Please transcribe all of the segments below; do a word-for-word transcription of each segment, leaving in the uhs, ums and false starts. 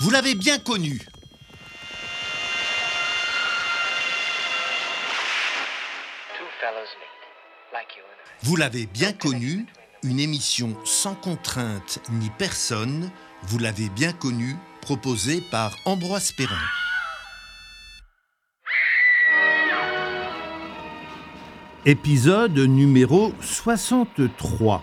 Vous l'avez bien connu. Vous l'avez bien connu, une émission sans contrainte ni personne, vous l'avez bien connu, proposée par Ambroise Perrin. Épisode numéro soixante-trois.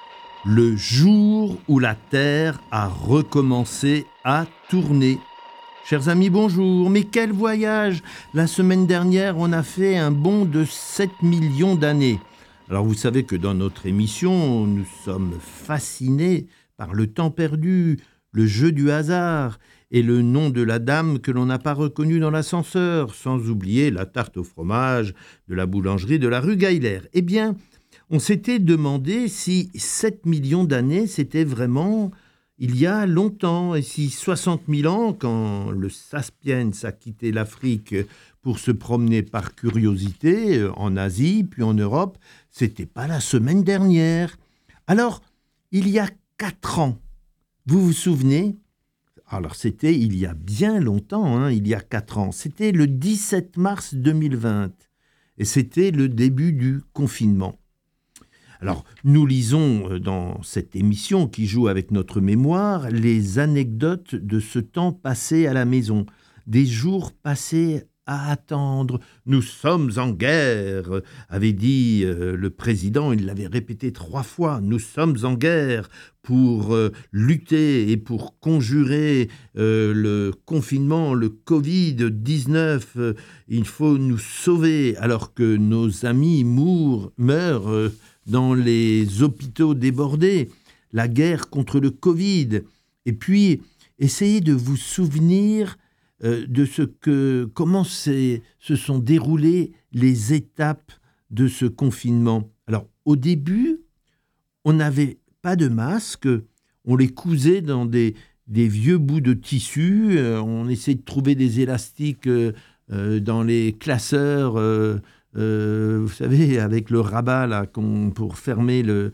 Le jour où la Terre a recommencé à tourner. Chers amis, bonjour. Mais quel voyage! La semaine dernière, on a fait un bond de sept millions d'années. Alors vous savez que dans notre émission, nous sommes fascinés par le temps perdu, le jeu du hasard et le nom de la dame que l'on n'a pas reconnue dans l'ascenseur, sans oublier la tarte au fromage de la boulangerie de la rue Gaillère. Eh bien, on s'était demandé si sept millions d'années, c'était vraiment il y a longtemps, et si soixante mille ans, quand le Sapiens a quitté l'Afrique pour se promener par curiosité en Asie, puis en Europe, c'était pas la semaine dernière. Alors, il y a quatre ans, vous vous souvenez? Alors, c'était il y a bien longtemps, hein, il y a quatre ans. C'était le dix-sept mars deux mille vingt, et c'était le début du confinement. Alors, nous lisons dans cette émission qui joue avec notre mémoire les anecdotes de ce temps passé à la maison, des jours passés à attendre. « Nous sommes en guerre », avait dit euh, le président, il l'avait répété trois fois. « Nous sommes en guerre pour euh, lutter et pour conjurer euh, le confinement, le covid dix-neuf. Euh, il faut nous sauver alors que nos amis mourent, meurent euh, dans les hôpitaux débordés. La guerre contre le Covid. » Et puis, essayez de vous souvenir Euh, de ce que, comment se sont déroulées les étapes de ce confinement. Alors, au début, on n'avait pas de masques, on les cousait dans des, des vieux bouts de tissu, euh, on essayait de trouver des élastiques euh, euh, dans les classeurs, euh, euh, vous savez, avec le rabat là, qu'on, pour fermer le,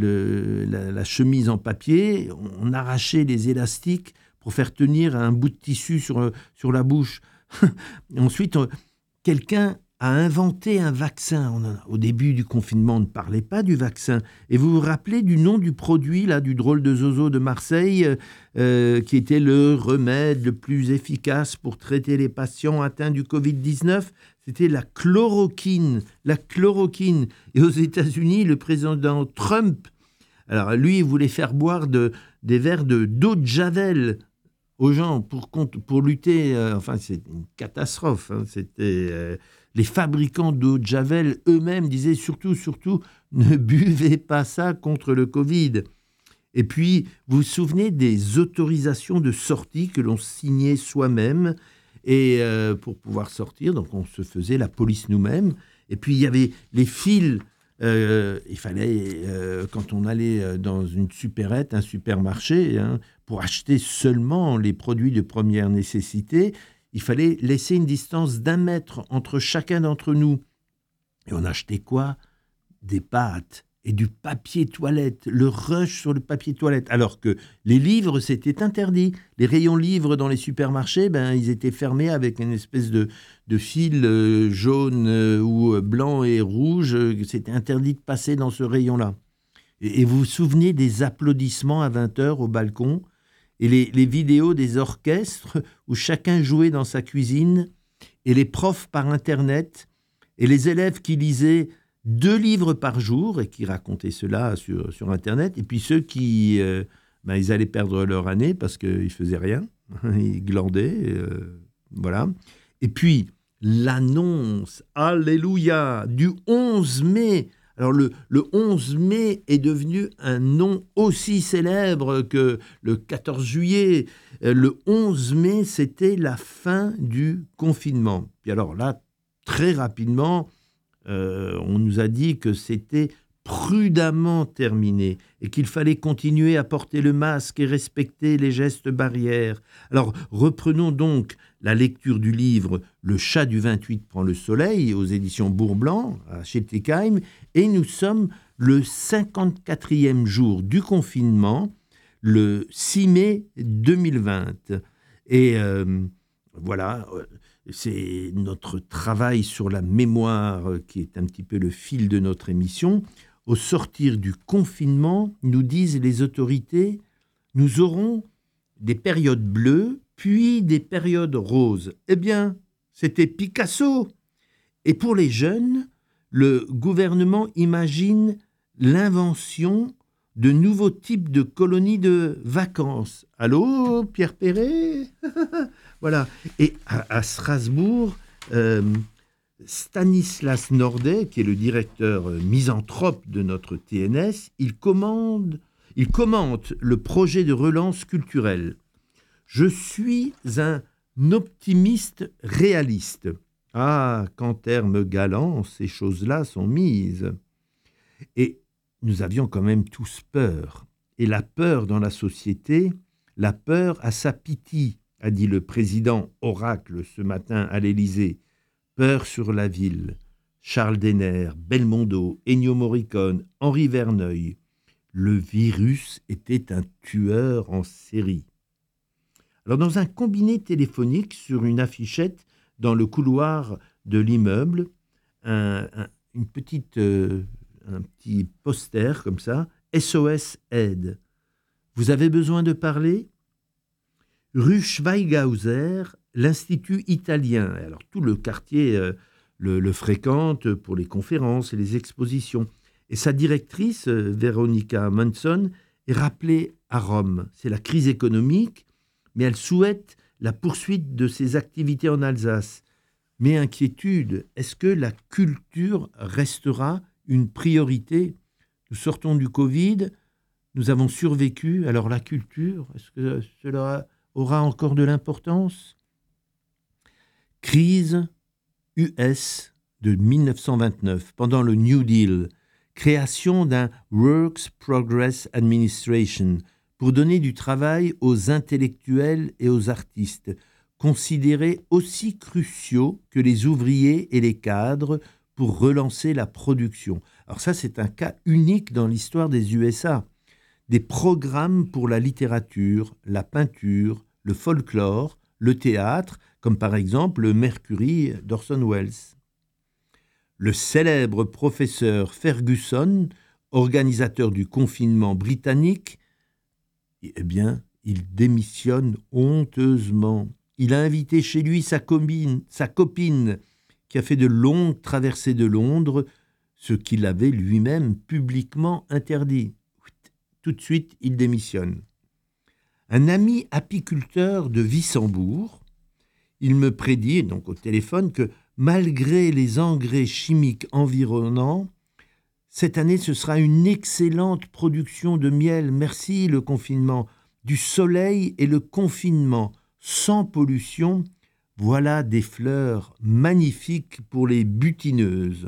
le, la, la chemise en papier, on, on arrachait les élastiques pour faire tenir un bout de tissu sur, sur la bouche. Ensuite, quelqu'un a inventé un vaccin. On a, au début du confinement, on ne parlait pas du vaccin. Et vous vous rappelez du nom du produit, là, du drôle de zozo de Marseille, euh, qui était le remède le plus efficace pour traiter les patients atteints du covid dix-neuf? C'était la chloroquine. La chloroquine. Et aux États-Unis, le président Trump, alors lui, il voulait faire boire de, des verres de, d'eau de Javel aux gens pour, pour lutter, euh, enfin c'est une catastrophe, hein, c'était, euh, les fabricants d'eau de Javel eux-mêmes disaient surtout, surtout, ne buvez pas ça contre le Covid. Et puis, vous vous souvenez des autorisations de sortie que l'on signait soi-même et euh, pour pouvoir sortir, donc on se faisait la police nous-mêmes, et puis il y avait les fils. Euh, il fallait, euh, quand on allait dans une supérette, un supermarché, hein, pour acheter seulement les produits de première nécessité, il fallait laisser une distance d'un mètre entre chacun d'entre nous. Et on achetait quoi? Des pâtes et du papier toilette, le rush sur le papier toilette. Alors que les livres, c'était interdit. Les rayons livres dans les supermarchés, ben, ils étaient fermés avec une espèce de, de fil euh, jaune euh, ou blanc et rouge. C'était interdit de passer dans ce rayon-là. Et, et vous vous souvenez des applaudissements à vingt heures au balcon et les, les vidéos des orchestres où chacun jouait dans sa cuisine et les profs par Internet et les élèves qui lisaient deux livres par jour et qui racontaient cela sur, sur Internet, et puis ceux qui, euh, ben, ils allaient perdre leur année parce qu'ils ne faisaient rien, ils glandaient, euh, voilà. Et puis, l'annonce, alléluia, du onze mai. Alors, le, le onze mai est devenu un nom aussi célèbre que le quatorze juillet. Le onze mai, c'était la fin du confinement. Puis alors là, très rapidement, Euh, on nous a dit que c'était prudemment terminé et qu'il fallait continuer à porter le masque et respecter les gestes barrières. Alors, reprenons donc la lecture du livre « Le chat du vingt-huit prend le soleil » aux éditions Bourblanc, à Schiltigheim, et nous sommes le cinquante-quatrième jour du confinement, le six mai deux mille vingt. Et euh, voilà, euh, c'est notre travail sur la mémoire euh, qui est un petit peu le fil de notre émission. Au sortir du confinement, nous disent les autorités, nous aurons des périodes bleues, puis des périodes roses. Eh bien, c'était Picasso. Et pour les jeunes, le gouvernement imagine l'invention de nouveaux types de colonies de vacances. Allô, Pierre Perret? Voilà. Et à, à Strasbourg, euh, Stanislas Nordet, qui est le directeur euh, misanthrope de notre T N S, il, commande, il commente le projet de relance culturelle. Je suis un optimiste réaliste. Ah, qu'en termes galants, ces choses-là sont mises. Et nous avions quand même tous peur. Et la peur dans la société, la peur a sa pitié, a dit le président Oracle ce matin à l'Élysée. Peur sur la ville. Charles Denner, Belmondo, Ennio Morricone, Henri Verneuil. Le virus était un tueur en série. Alors, dans un combiné téléphonique sur une affichette dans le couloir de l'immeuble, un, un, une petite, euh, un petit poster comme ça, S O S aide. Vous avez besoin de parler? Rue Schweighauser, l'Institut italien. Alors, tout le quartier euh, le, le fréquente pour les conférences et les expositions. Et sa directrice, euh, Veronica Manson, est rappelée à Rome. C'est la crise économique, mais elle souhaite la poursuite de ses activités en Alsace. Mais inquiétude, est-ce que la culture restera une priorité? Nous sortons du Covid, nous avons survécu, alors la culture, est-ce que cela aura encore de l'importance? Crise U S de mille neuf cent vingt-neuf, pendant le New Deal, création d'un Works Progress Administration, pour donner du travail aux intellectuels et aux artistes, considérés aussi cruciaux que les ouvriers et les cadres pour relancer la production. Alors ça, c'est un cas unique dans l'histoire des U S A. Des programmes pour la littérature, la peinture, le folklore, le théâtre, comme par exemple le Mercury d'Orson Welles. Le célèbre professeur Ferguson, organisateur du confinement britannique, eh bien, il démissionne honteusement. Il a invité chez lui sa copine, sa copine qui a fait de longues traversées de Londres, ce qu'il avait lui-même publiquement interdit. Tout de suite, il démissionne. Un ami apiculteur de Wissembourg, il me prédit, donc au téléphone, que malgré les engrais chimiques environnants, cette année, ce sera une excellente production de miel. Merci le confinement. Du soleil et le confinement, sans pollution, voilà des fleurs magnifiques pour les butineuses.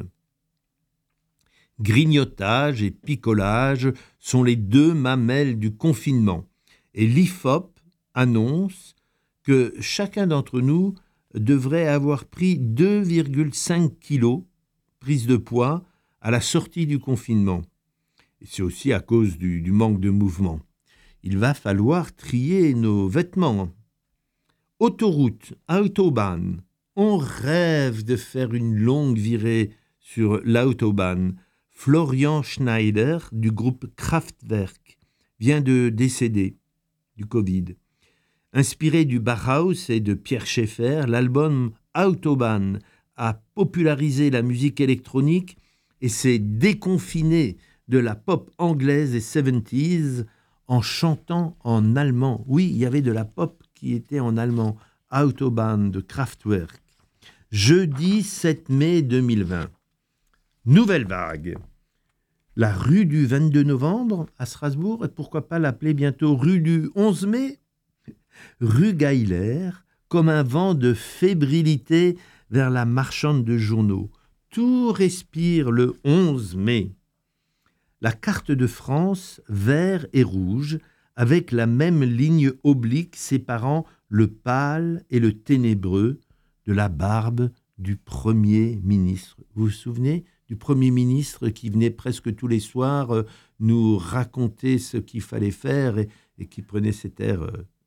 Grignotage et picolage sont les deux mamelles du confinement. Et l'I F O P annonce que chacun d'entre nous devrait avoir pris deux virgule cinq kilos, prise de poids, à la sortie du confinement. Et c'est aussi à cause du, du manque de mouvement. Il va falloir trier nos vêtements. Autoroute, Autobahn. On rêve de faire une longue virée sur l'Autobahn. Florian Schneider, du groupe Kraftwerk, vient de décéder du Covid. Inspiré du Bauhaus et de Pierre Schaeffer, l'album Autobahn a popularisé la musique électronique et s'est déconfiné de la pop anglaise et soixante-dix en chantant en allemand. Oui, il y avait de la pop qui était en allemand. Autobahn de Kraftwerk. Jeudi sept mai deux mille vingt. Nouvelle vague. La rue du vingt-deux novembre à Strasbourg, et pourquoi pas l'appeler bientôt rue du onze mai? Rue Geiler, comme un vent de fébrilité vers la marchande de journaux. Tout respire le onze mai. La carte de France, vert et rouge, avec la même ligne oblique séparant le pâle et le ténébreux de la barbe du Premier ministre. Vous vous souvenez du Premier ministre qui venait presque tous les soirs euh, nous raconter ce qu'il fallait faire et, et qui prenait cet air euh,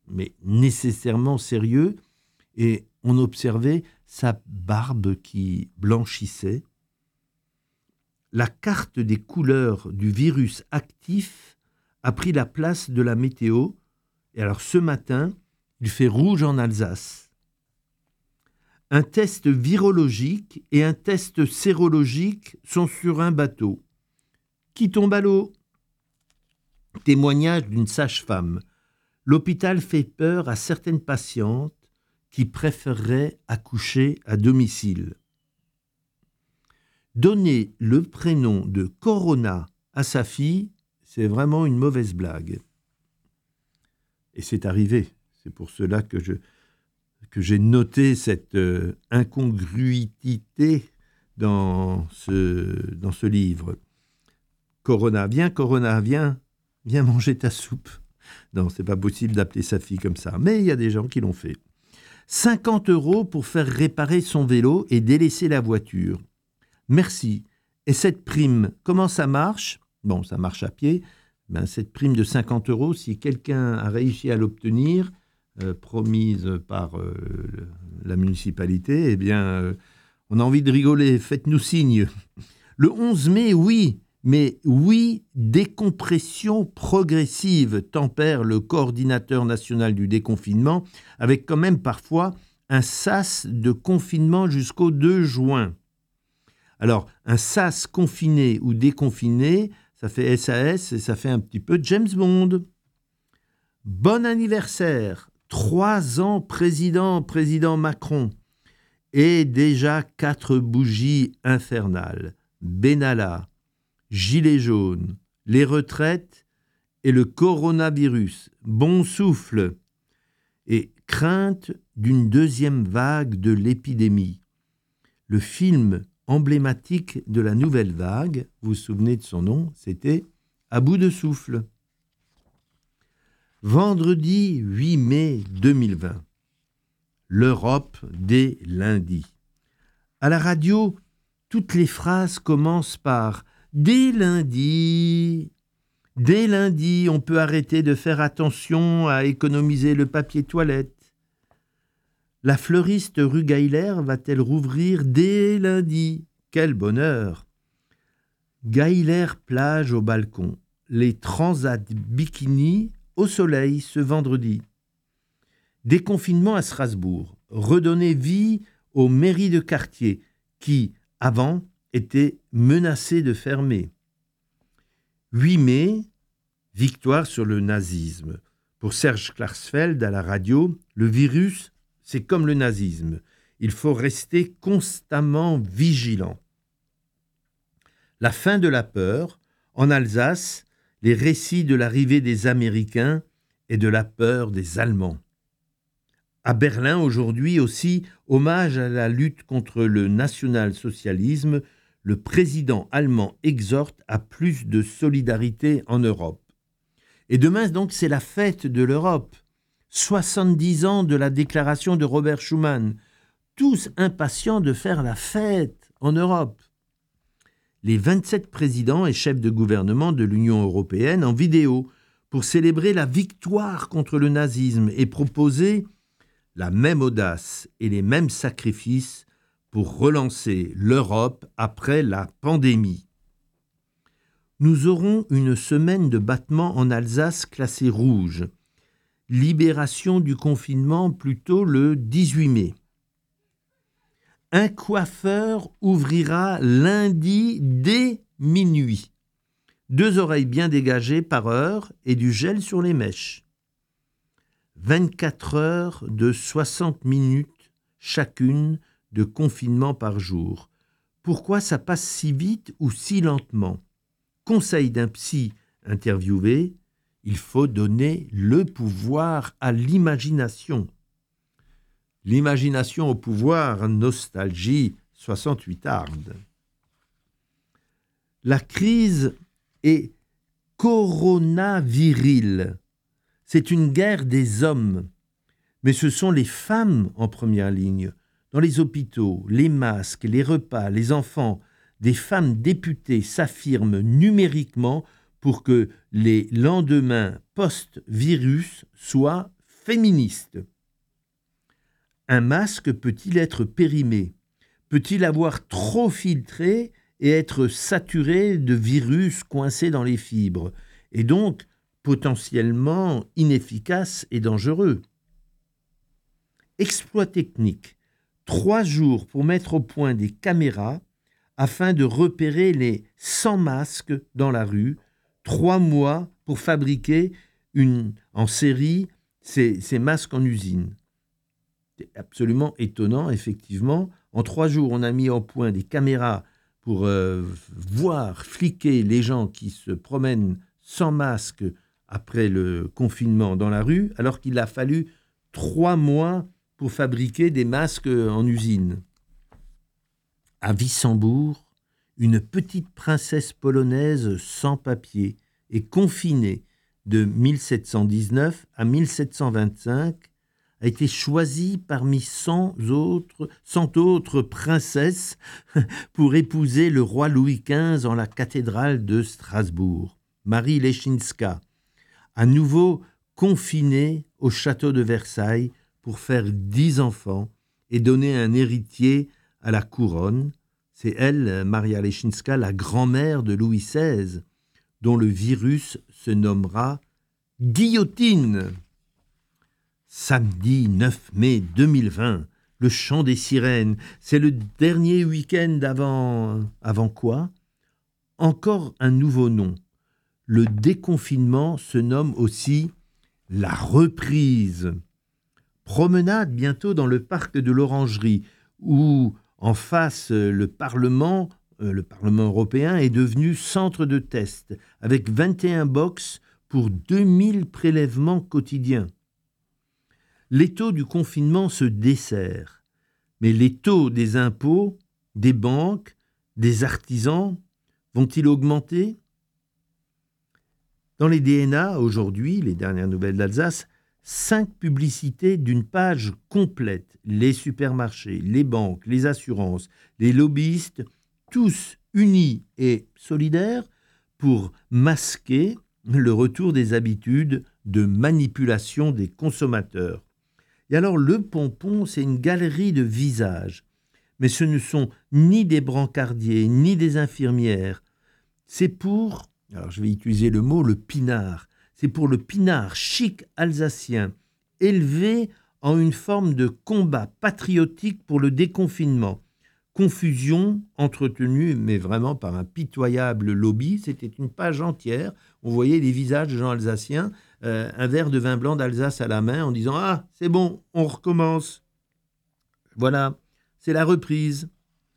mais nécessairement sérieux, et on observait sa barbe qui blanchissait. La carte des couleurs du virus actif a pris la place de la météo, et alors ce matin, il fait rouge en Alsace. Un test virologique et un test sérologique sont sur un bateau qui tombe à l'eau. Témoignage d'une sage-femme. L'hôpital fait peur à certaines patientes qui préféreraient accoucher à domicile. Donner le prénom de Corona à sa fille, c'est vraiment une mauvaise blague. Et c'est arrivé. C'est pour cela que, je, que j'ai noté cette euh, incongruité dans ce, dans ce livre. Corona, viens, Corona, viens, viens manger ta soupe. Non, c'est pas possible d'appeler sa fille comme ça, mais il y a des gens qui l'ont fait. cinquante euros pour faire réparer son vélo et délaisser la voiture. Merci. Et cette prime, comment ça marche ? Bon, ça marche à pied. Ben, cette prime de cinquante euros, si quelqu'un a réussi à l'obtenir, euh, promise par euh, la municipalité, eh bien, euh, on a envie de rigoler. Faites-nous signe. Le onze mai, oui, mais oui, décompression progressive, tempère le coordinateur national du déconfinement, avec quand même parfois un sas de confinement jusqu'au deux juin. Alors, un sas confiné ou déconfiné, ça fait S A S et ça fait un petit peu James Bond. Bon anniversaire, trois ans président, président Macron, et déjà quatre bougies infernales. Benalla, Gilets jaunes, les retraites et le coronavirus. Bon souffle et crainte d'une deuxième vague de l'épidémie. Le film emblématique de la nouvelle vague, vous vous souvenez de son nom, c'était À bout de souffle. Vendredi huit mai deux mille vingt. L'Europe dès lundi. À la radio, toutes les phrases commencent par « Dès lundi ». Dès lundi, on peut arrêter de faire attention à économiser le papier toilette. La fleuriste rue Gaillher va-t-elle rouvrir dès lundi ? Quel bonheur ! Gaillher plage au balcon. Les transats bikini au soleil ce vendredi. Déconfinement à Strasbourg. Redonner vie aux mairies de quartier qui, avant, étaient menacées de fermer. huit mai, victoire sur le nazisme. Pour Serge Klarsfeld à la radio, le virus, c'est comme le nazisme. Il faut rester constamment vigilant. La fin de la peur. En Alsace, les récits de l'arrivée des Américains et de la peur des Allemands. À Berlin, aujourd'hui aussi, hommage à la lutte contre le national-socialisme, le président allemand exhorte à plus de solidarité en Europe. Et demain, donc, c'est la fête de l'Europe. soixante-dix ans de la déclaration de Robert Schuman, tous impatients de faire la fête en Europe. Les vingt-sept présidents et chefs de gouvernement de l'Union européenne en vidéo pour célébrer la victoire contre le nazisme et proposer la même audace et les mêmes sacrifices pour relancer l'Europe après la pandémie. Nous aurons une semaine de battement en Alsace classée rouge. Libération du confinement plutôt le dix-huit mai. Un coiffeur ouvrira lundi dès minuit. Deux oreilles bien dégagées par heure et du gel sur les mèches. vingt-quatre heures de soixante minutes chacune de confinement par jour. Pourquoi ça passe si vite ou si lentement ? Conseil d'un psy interviewé, il faut donner le pouvoir à l'imagination. L'imagination au pouvoir, nostalgie, soixante-huit ardes. La crise est coronavirile. C'est une guerre des hommes, mais ce sont les femmes en première ligne. Dans les hôpitaux, les masques, les repas, les enfants, des femmes députées s'affirment numériquement pour que les lendemains post-virus soient féministe. Un masque peut-il être périmé? Peut-il avoir trop filtré et être saturé de virus coincés dans les fibres, et donc potentiellement inefficace et dangereux? Exploit technique. Trois jours pour mettre au point des caméras afin de repérer les cent masques dans la rue, trois mois pour fabriquer une, en série ces, ces masques en usine. C'est absolument étonnant, effectivement. En trois jours, on a mis au point des caméras pour euh, voir, fliquer les gens qui se promènent sans masque après le confinement dans la rue, alors qu'il a fallu trois mois pour fabriquer des masques en usine. À Wissembourg, une petite princesse polonaise sans papier et confinée de mille sept cent dix-neuf à mille sept cent vingt-cinq a été choisie parmi cent autres, cent autres princesses pour épouser le roi Louis quinze en la cathédrale de Strasbourg. Marie Leschinska, à nouveau confinée au château de Versailles pour faire dix enfants et donner un héritier à la couronne. C'est elle, Maria Leschinska, la grand-mère de Louis seize, dont le virus se nommera guillotine. Samedi neuf mai deux mille vingt, le chant des sirènes, c'est le dernier week-end avant... Avant quoi? Encore un nouveau nom. Le déconfinement se nomme aussi la reprise. Promenade bientôt dans le parc de l'Orangerie, où en face le Parlement, euh, le Parlement européen est devenu centre de test, avec vingt et un box pour deux mille prélèvements quotidiens. L'étau du confinement se dessert, mais les taux des impôts, des banques, des artisans vont-ils augmenter? Dans les D N A, aujourd'hui, les dernières nouvelles d'Alsace, cinq publicités d'une page complète, les supermarchés, les banques, les assurances, les lobbyistes, tous unis et solidaires pour masquer le retour des habitudes de manipulation des consommateurs. Et alors le pompon, c'est une galerie de visages, mais ce ne sont ni des brancardiers, ni des infirmières. C'est pour, alors je vais utiliser le mot, le pinard. C'est pour le pinard chic alsacien, élevé en une forme de combat patriotique pour le déconfinement. Confusion entretenue, mais vraiment par un pitoyable lobby. C'était une page entière. On voyait les visages de gens alsaciens, euh, un verre de vin blanc d'Alsace à la main, en disant « Ah, c'est bon, on recommence. » Voilà, c'est la reprise.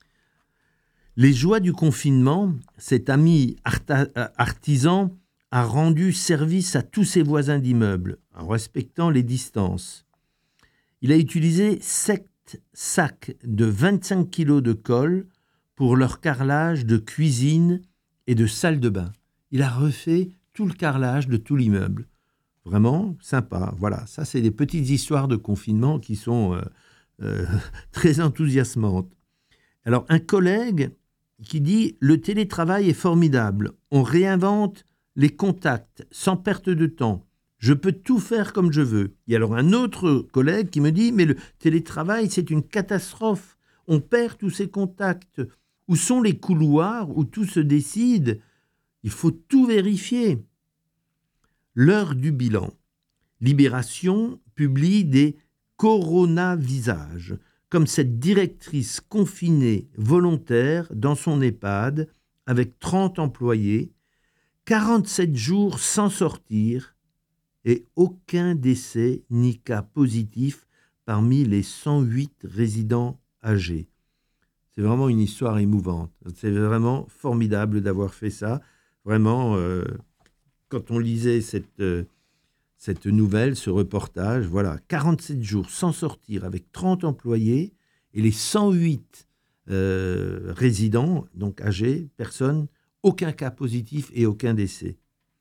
Les joies du confinement, cet ami arta- artisan a rendu service à tous ses voisins d'immeubles, en respectant les distances. Il a utilisé sept sacs de vingt-cinq kilos de colle pour leur carrelage de cuisine et de salle de bain. Il a refait tout le carrelage de tout l'immeuble. Vraiment sympa. Voilà, ça c'est des petites histoires de confinement qui sont euh, euh, très enthousiasmantes. Alors un collègue qui dit « Le télétravail est formidable, on réinvente les contacts sans perte de temps. Je peux tout faire comme je veux. » Et alors un autre collègue qui me dit « Mais le télétravail, c'est une catastrophe. On perd tous ces contacts. Où sont les couloirs où tout se décide? Il faut tout vérifier. » L'heure du bilan. Libération publie des coronavisages, comme cette directrice confinée volontaire dans son EHPAD avec trente employés, quarante-sept jours sans sortir et aucun décès ni cas positif parmi les cent huit résidents âgés. C'est vraiment une histoire émouvante. C'est vraiment formidable d'avoir fait ça. Vraiment, euh, quand on lisait cette, euh, cette nouvelle, ce reportage, voilà, quarante-sept jours sans sortir avec trente employés et les cent huit euh, résidents, donc âgés, personnes, aucun cas positif et aucun décès.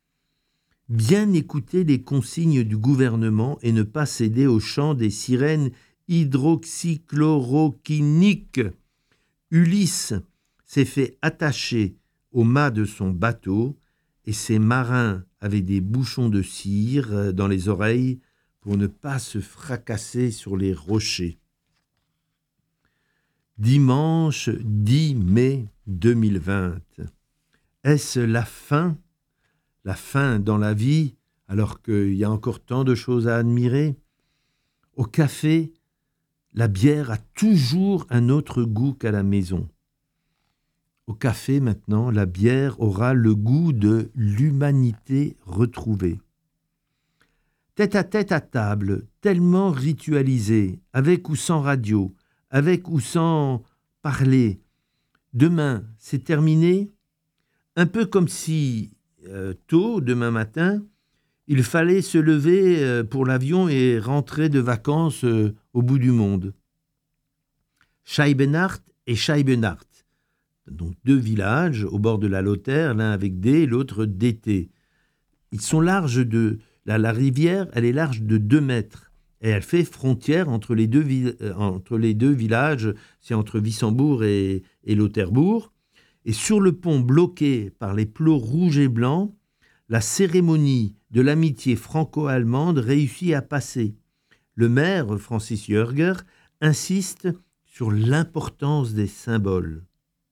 Bien écouter les consignes du gouvernement et ne pas céder au chant des sirènes hydroxychloroquiniques. Ulysse s'est fait attacher au mât de son bateau et ses marins avaient des bouchons de cire dans les oreilles pour ne pas se fracasser sur les rochers. Dimanche dix mai deux mille vingt. Est-ce la fin? La fin dans la vie, alors qu'il y a encore tant de choses à admirer? Au café, la bière a toujours un autre goût qu'à la maison. Au café, maintenant, la bière aura le goût de l'humanité retrouvée. Tête à tête à table, tellement ritualisé, avec ou sans radio, avec ou sans parler. Demain, c'est terminé, un peu comme si, euh, tôt, demain matin, il fallait se lever euh, pour l'avion et rentrer de vacances euh, au bout du monde. Scheibenhardt et Scheibenhardt, donc deux villages au bord de la Lothaire, l'un avec D, l'autre D T. Ils sont larges de... La, la rivière, elle est large de deux mètres. Et elle fait frontière entre les deux, vi- euh, entre les deux villages, c'est entre Wissembourg et, et Lauterbourg. Et sur le pont bloqué par les plots rouges et blancs, la cérémonie de l'amitié franco-allemande réussit à passer. Le maire, Francis Jörger, insiste sur l'importance des symboles.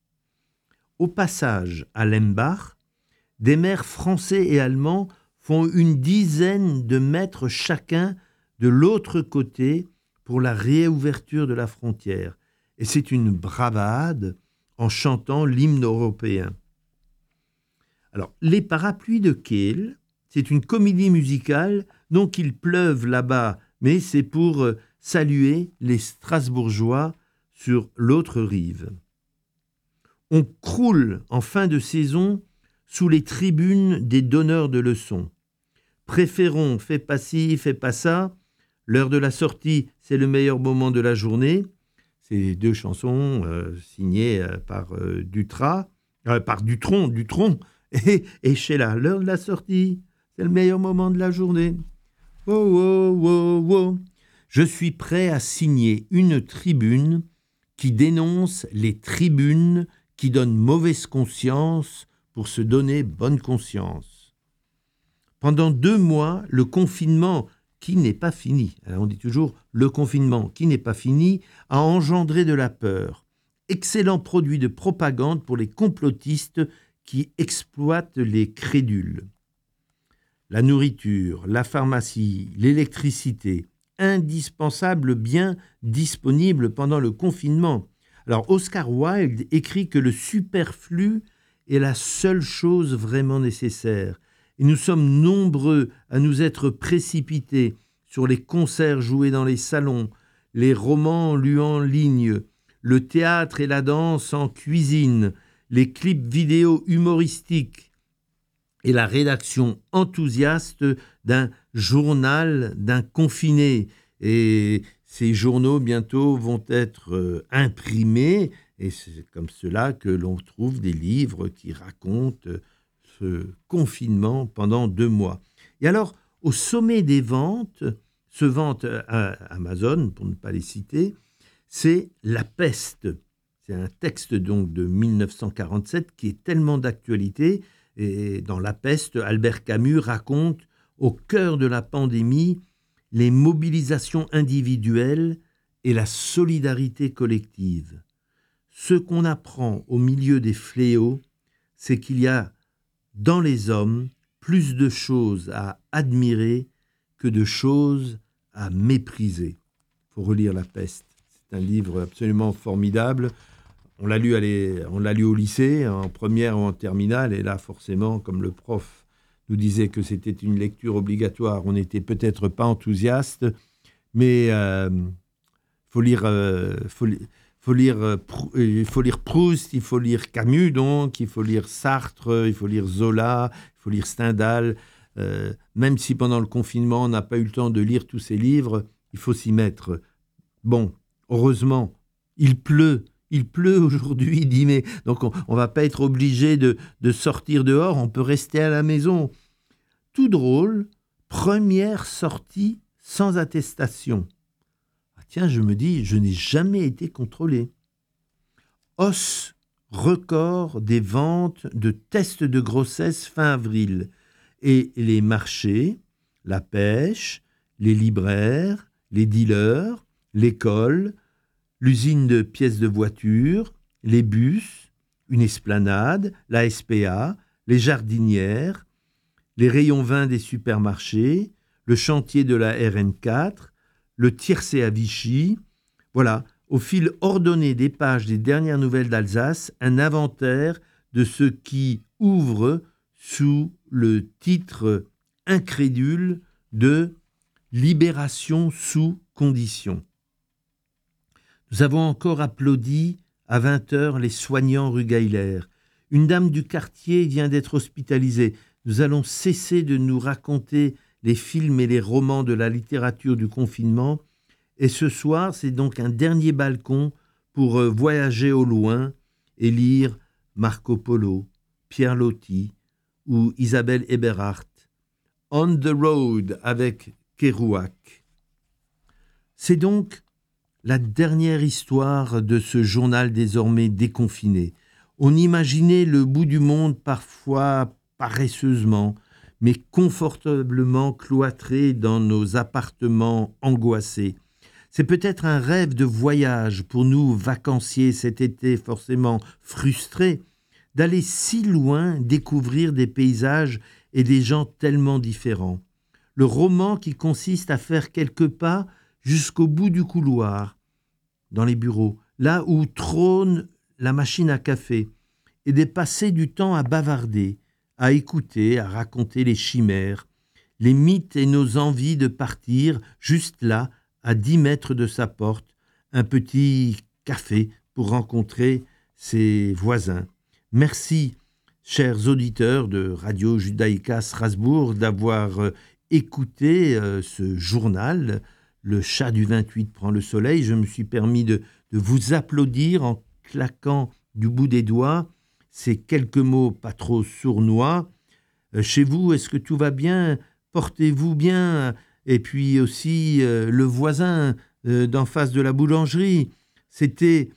Au passage à Lembach, des maires français et allemands font une dizaine de mètres chacun de l'autre côté pour la réouverture de la frontière. Et c'est une bravade en chantant l'hymne européen. Alors, Les Parapluies de Kehl, c'est une comédie musicale, non qu'il pleuve là-bas, mais c'est pour saluer les Strasbourgeois sur l'autre rive. On croule en fin de saison sous les tribunes des donneurs de leçons. Préférons, fais pas ci, fais pas ça. L'heure de la sortie, c'est le meilleur moment de la journée. C'est deux chansons euh, signées euh, par euh, Dutra, euh, par Dutronc, Dutronc et, et Sheila. L'heure de la sortie, c'est le meilleur moment de la journée. Oh, oh, oh, oh. Je suis prêt à signer une tribune qui dénonce les tribunes qui donnent mauvaise conscience pour se donner bonne conscience. Pendant deux mois, le confinement, qui n'est pas fini, alors on dit toujours le confinement qui n'est pas fini, a engendré de la peur. Excellent produit de propagande pour les complotistes qui exploitent les crédules. La nourriture, la pharmacie, l'électricité, indispensables biens disponibles pendant le confinement. Alors Oscar Wilde écrit que le superflu est la seule chose vraiment nécessaire. Et nous sommes nombreux à nous être précipités sur les concerts joués dans les salons, les romans lus en ligne, le théâtre et la danse en cuisine, les clips vidéo humoristiques et la rédaction enthousiaste d'un journal d'un confiné. Et ces journaux bientôt vont être euh, imprimés et c'est comme cela que l'on trouve des livres qui racontent ce confinement pendant deux mois. Et alors, au sommet des ventes, se vante à Amazon, pour ne pas les citer, c'est La Peste. C'est un texte donc de mille neuf cent quarante-sept qui est tellement d'actualité. Et dans La Peste, Albert Camus raconte, au cœur de la pandémie, les mobilisations individuelles et la solidarité collective. Ce qu'on apprend au milieu des fléaux, c'est qu'il y a dans les hommes plus de choses à admirer que de choses à mépriser. Il faut relire La Peste. C'est un livre absolument formidable. On l'a lu, allez, on l'a lu au lycée, en première ou en terminale, et là, forcément, comme le prof nous disait que c'était une lecture obligatoire, on n'était peut-être pas enthousiaste, mais il euh, faut lire... Euh, faut li- Il faut lire, il faut lire Proust, il faut lire Camus, donc, il faut lire Sartre, il faut lire Zola, il faut lire Stendhal. Euh, même si pendant le confinement, on n'a pas eu le temps de lire tous ces livres, il faut s'y mettre. Bon, heureusement, il pleut. Il pleut aujourd'hui, dix mai. Donc, on ne va pas être obligé de, de sortir dehors, on peut rester à la maison. Tout drôle, première sortie sans attestation. Tiens, je me dis, je n'ai jamais été contrôlé. Hausse record des ventes de tests de grossesse fin avril. Et les marchés, la pêche, les libraires, les dealers, l'école, l'usine de pièces de voiture, les bus, une esplanade, la S P A, les jardinières, les rayons vins des supermarchés, le chantier de la R N quatre, le tiercé à Vichy. Voilà, au fil ordonné des pages des dernières nouvelles d'Alsace, un inventaire de ce qui ouvre sous le titre incrédule de « Libération sous conditions ». Nous avons encore applaudi à vingt heures les soignants rue Geiler. Une dame du quartier vient d'être hospitalisée. Nous allons cesser de nous raconter les films et les romans de la littérature du confinement. Et ce soir, c'est donc un dernier balcon pour voyager au loin et lire Marco Polo, Pierre Loti ou Isabelle Eberhardt. On the Road avec Kerouac. C'est donc la dernière histoire de ce journal désormais déconfiné. On imaginait le bout du monde parfois paresseusement, mais confortablement cloîtré dans nos appartements angoissés. C'est peut-être un rêve de voyage pour nous vacanciers cet été forcément frustrés, d'aller si loin découvrir des paysages et des gens tellement différents. Le roman qui consiste à faire quelques pas jusqu'au bout du couloir, dans les bureaux, là où trône la machine à café, et de passer du temps à bavarder, à écouter, à raconter les chimères, les mythes et nos envies de partir, juste là, à dix mètres de sa porte, un petit café pour rencontrer ses voisins. Merci, chers auditeurs de Radio Judaïka Strasbourg, d'avoir euh, écouté euh, ce journal. Le chat du vingt-huit prend le soleil. Je me suis permis de, de vous applaudir en claquant du bout des doigts ces quelques mots pas trop sournois. Euh, chez vous, est-ce que tout va bien? Portez-vous bien? Et puis aussi euh, le voisin euh, d'en face de la boulangerie. C'était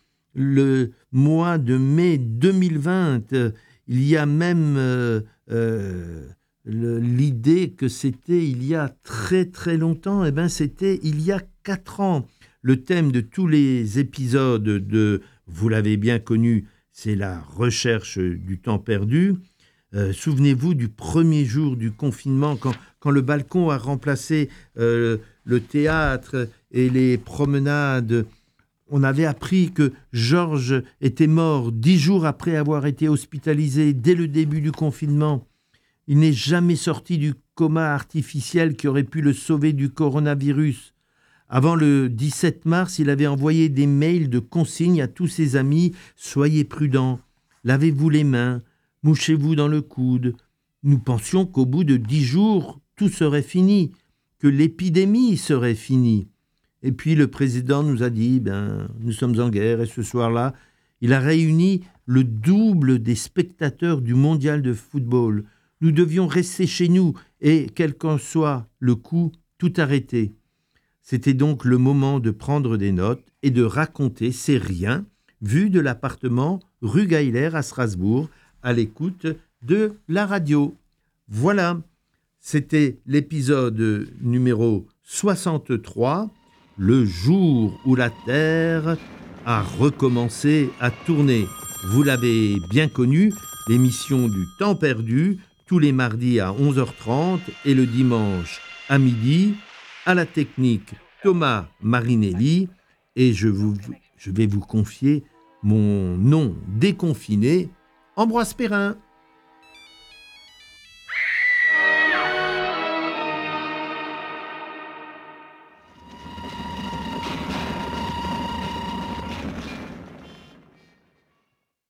le mois de mai deux mille vingt. Euh, il y a même euh, euh, le, l'idée que c'était il y a très très longtemps. Eh bien, c'était il y a quatre ans. Le thème de tous les épisodes de, vous l'avez bien connu, c'est la recherche du temps perdu. Euh, souvenez-vous du premier jour du confinement, quand, quand le balcon a remplacé euh, le théâtre et les promenades. On avait appris que Georges était mort dix jours après avoir été hospitalisé dès le début du confinement. Il n'est jamais sorti du coma artificiel qui aurait pu le sauver du coronavirus. Avant le dix-sept mars, il avait envoyé des mails de consignes à tous ses amis. « Soyez prudents, lavez-vous les mains, mouchez-vous dans le coude. » Nous pensions qu'au bout de dix jours, tout serait fini, que l'épidémie serait finie. Et puis le président nous a dit, ben, nous sommes en guerre, et ce soir-là, il a réuni le double des spectateurs du mondial de football. Nous devions rester chez nous et, quel qu'en soit le coup, tout arrêter. C'était donc le moment de prendre des notes et de raconter ces riens vus de l'appartement rue Geiler à Strasbourg, à l'écoute de la radio. Voilà, c'était l'épisode numéro soixante-trois, le jour où la Terre a recommencé à tourner. Vous l'avez bien connu, l'émission du temps perdu, tous les mardis à onze heures trente et le dimanche à midi, à la technique Thomas Marinelli, et je, vous, je vais vous confier mon nom déconfiné, Ambroise Perrin.